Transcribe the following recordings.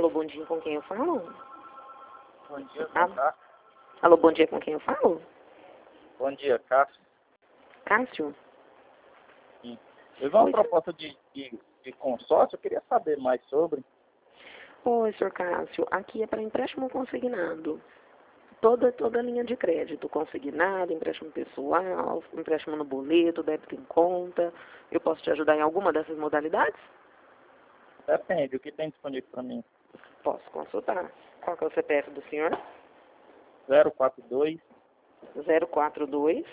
Alô, bom dia, com quem eu falo? Bom dia, Ah, alô, bom dia, com quem eu falo? Bom dia, Cássio. Cássio? Sim. Eu vi uma Oi, proposta de consórcio, eu queria saber mais sobre. oi, senhor Cássio, aqui é para empréstimo consignado. Toda linha de crédito, consignado, empréstimo pessoal, empréstimo no boleto, débito em conta. Eu posso te ajudar em alguma dessas modalidades? Depende, o que tem disponível para mim? Posso consultar. Qual que é o CPF do senhor? 042 042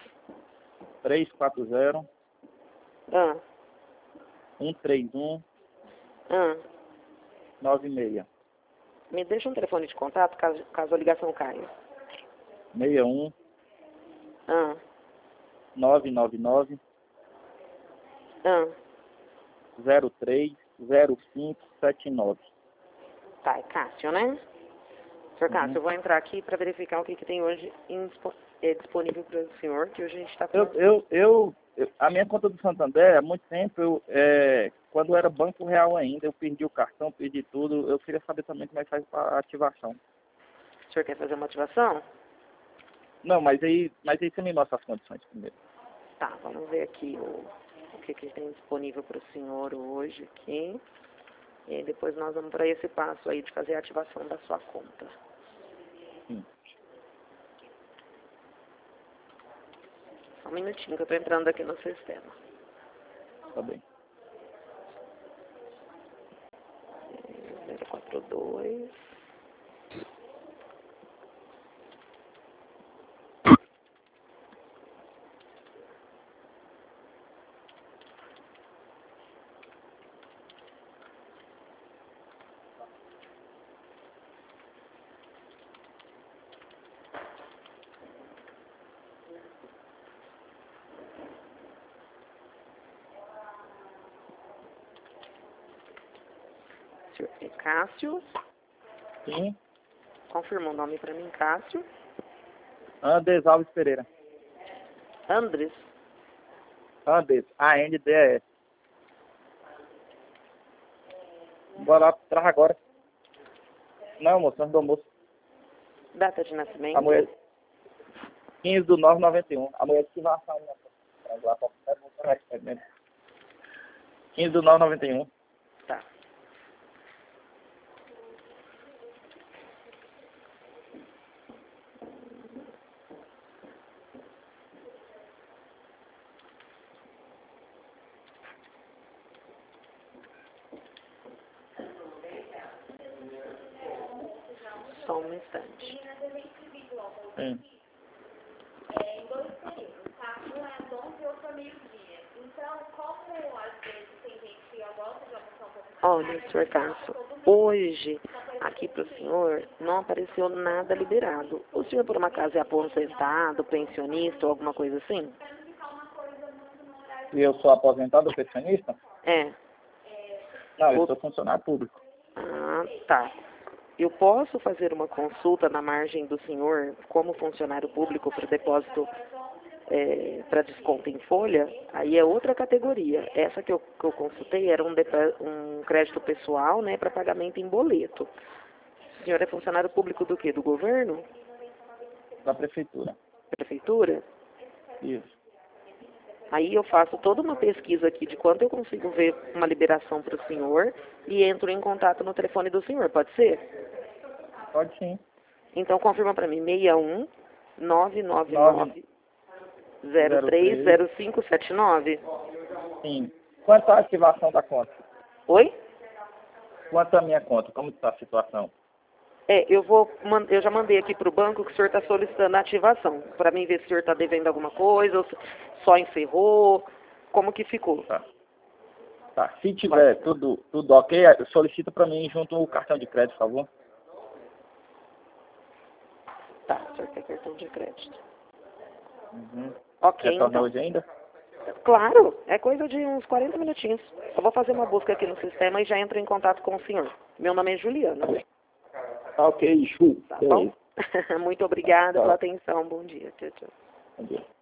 340 ah, 131 ah. 96 Me deixa um telefone de contato caso a ligação caia. 61 Ah, 999 ah. 03 0579. Tá, é Cássio, né? Senhor Cássio, Uhum. eu vou entrar aqui para verificar o que tem hoje disponível para o senhor, que hoje a gente está com... A minha conta do Santander, há muito tempo, quando era Banco Real ainda, eu perdi o cartão, perdi tudo. Eu queria saber também como é que faz para ativação. O senhor quer fazer uma ativação? Não, mas aí você me mostra as condições primeiro. Tá, vamos ver aqui o que tem disponível para o senhor hoje aqui. E aí depois nós vamos para esse passo aí de fazer a ativação da sua conta. Sim. Só um minutinho que eu estou entrando aqui no sistema. Tá bem. 042. Senhor é Cássio. Sim. Confirma o nome para mim, Cássio. Andes Alves Pereira. Andres. Andes, ANDES. Bora lá, traz agora. Não, moço, antes do almoço. Data de nascimento. A mulher... 15/9/91. A mulher que vai assar uma. Traz lá pra 15/9/91. Tá. Só um instante. Sim. Em dois períodos, tá? Um é às 11 e outro é meio-dia. Então, como às vezes tem gente que gosta de almoçar um pouco mais Olha, senhor Cássio, hoje, aqui para o senhor, não apareceu nada liberado. O senhor, por uma acaso, é aposentado, pensionista ou alguma coisa assim? E eu sou aposentado ou pensionista? É. Não, eu sou funcionário público. Ah, tá. Eu posso fazer uma consulta na margem do senhor, como funcionário público, para depósito, para desconto em folha? Aí é outra categoria. Essa que eu consultei era um crédito pessoal, né, para pagamento em boleto. O senhor é funcionário público do quê? Do governo? Da prefeitura. Prefeitura? Isso. Aí eu faço toda uma pesquisa aqui de quanto eu consigo ver uma liberação para o senhor e entro em contato no telefone do senhor, pode ser? Pode sim. Então confirma para mim, 61 999 030579. Sim. Quanto à ativação da conta? Oi? Quanto à minha conta? Como está a situação? Eu já mandei aqui para o banco que o senhor está solicitando a ativação, para mim ver se o senhor está devendo alguma coisa, ou se só encerrou, como que ficou. Tá. Tá. Se tiver tudo ok, solicita para mim junto o cartão de crédito, por favor. Tá, o senhor quer cartão de crédito. Uhum. Ok, Retorna então. hoje ainda? Claro, é coisa de uns 40 minutinhos. Eu vou fazer uma busca aqui no sistema e já entro em contato com o senhor. Meu nome é Juliana. Tá ok, Ju. Tá bom? Muito obrigada Tá. pela atenção. Bom dia. Tchau, tchau. Bom dia.